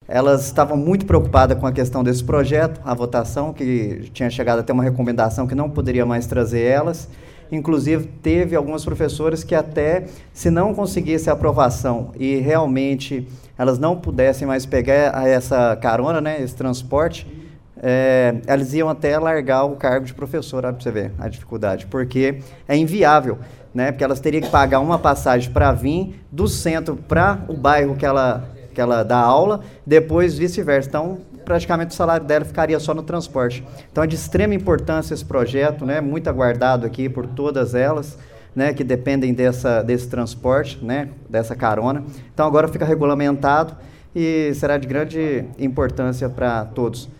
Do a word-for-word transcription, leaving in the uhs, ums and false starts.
elas estavam muito preocupadas com a questão desse projeto, a votação, que tinha chegado até uma recomendação que não poderia mais trazer elas. Inclusive, teve algumas professoras que até, se não conseguisse a aprovação e realmente elas não pudessem mais pegar essa carona, né, esse transporte, é, elas iam até largar o cargo de professora, para você ver a dificuldade, porque é inviável, né, porque elas teriam que pagar uma passagem para vir do centro para o bairro que ela, que ela dá aula, depois vice-versa. Então, praticamente o salário dela ficaria só no transporte. Então é de extrema importância esse projeto, né, muito aguardado aqui por todas elas, né, que dependem dessa, desse transporte, né, dessa carona. Então agora fica regulamentado e será de grande importância para todos.